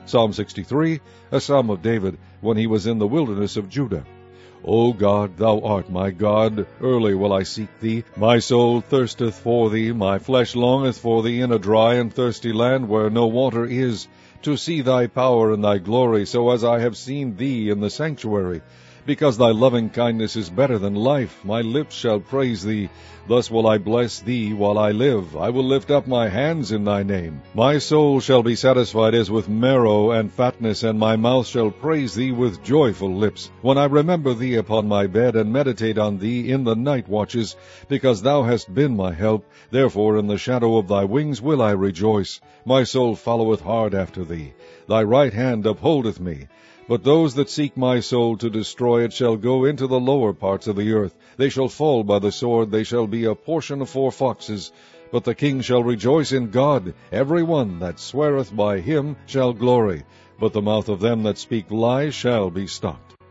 Psalm 63, a psalm of David when he was in the wilderness of Judah. O God, thou art my God, early will I seek thee. My soul thirsteth for thee, my flesh longeth for thee in a dry and thirsty land where no water is, to see thy power and thy glory, so as I have seen thee in the sanctuary. Because thy loving kindness is better than life, my lips shall praise thee. Thus will I bless thee while I live. I will lift up my hands in thy name. My soul shall be satisfied as with marrow and fatness, and my mouth shall praise thee with joyful lips. When I remember thee upon my bed, and meditate on thee in the night watches, because thou hast been my help, therefore in the shadow of thy wings will I rejoice. My soul followeth hard after thee. Thy right hand upholdeth me. But those that seek my soul to destroy it shall go into the lower parts of the earth. They shall fall by the sword, they shall be a portion for foxes. But the king shall rejoice in God. Every one that sweareth by him shall glory. But the mouth of them that speak lies shall be stopped.